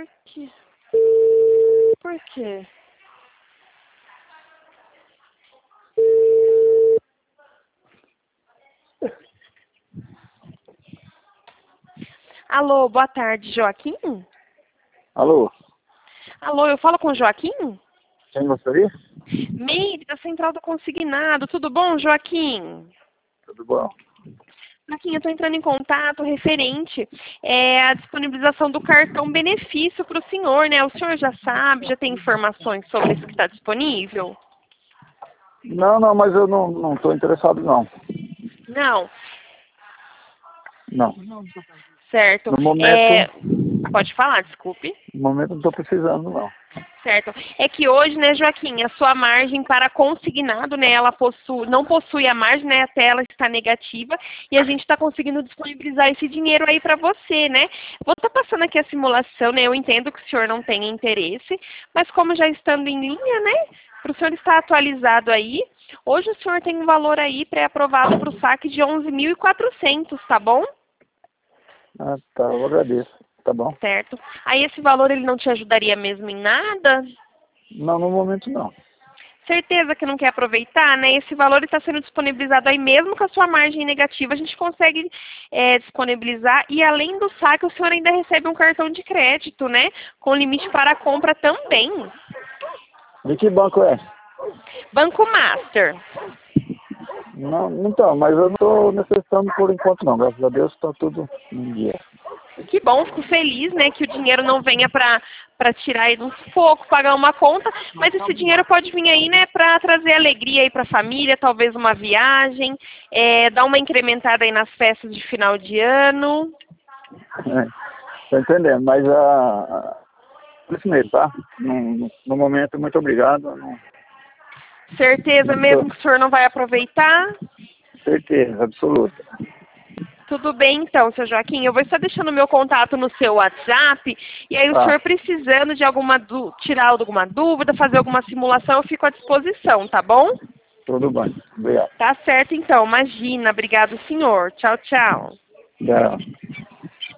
Por quê? Por quê? Alô, boa tarde, Joaquim? Alô, Alô, eu falo com o Joaquim? quem gostaria? Meire, da Central do Consignado. Tudo bom, Joaquim? Tudo bom? Joaquim, eu estou entrando em contato referente à disponibilização do cartão benefício para o senhor, né? O senhor já sabe, já tem informações sobre isso que está disponível? Não, mas eu não estou interessado, não. Não, Não. certo. No momento, Pode falar, desculpe. no momento não estou precisando, não. Certo. É que hoje, né, Joaquim, a sua margem para consignado, né, ela não possui a margem, né, até ela está negativa, e a gente está conseguindo disponibilizar esse dinheiro aí para você, né? Vou estar passando aqui a simulação, né, eu entendo que o senhor não tem interesse, mas como já estando em linha, né, para o senhor estar atualizado aí, hoje o senhor tem um valor aí pré-aprovado para o saque de 11.400, tá bom? Ah, tá, eu agradeço. Tá bom? Certo. Aí esse valor ele não te ajudaria mesmo em nada? Não, no momento não. Certeza que não quer aproveitar, né? Esse valor está sendo disponibilizado aí mesmo com a sua margem negativa, a gente consegue disponibilizar e além do saque o senhor ainda recebe um cartão de crédito, né? Com limite para a compra também. De que banco é? Banco Master. Não, então, mas eu não estou necessitando por enquanto, não. Graças a Deus está tudo em dia. Que bom, fico feliz, né, que o dinheiro não venha para tirar aí do sufoco, pagar uma conta, mas esse dinheiro pode vir aí, né, para trazer alegria aí para a família, talvez uma viagem, dar uma incrementada aí nas festas de final de ano. Estou entendendo, mas isso mesmo, tá? No momento, muito obrigado. Certeza mesmo que o senhor não vai aproveitar? Certeza, absoluta. Tudo bem então, seu Joaquim. Eu vou estar deixando o meu contato no seu WhatsApp. E aí o Tá, senhor precisando de tirar alguma dúvida, fazer alguma simulação, eu fico à disposição, tá bom? tudo bem. Obrigado. Tá certo então, imagina. Obrigado, senhor. Tchau, tchau. Tchau.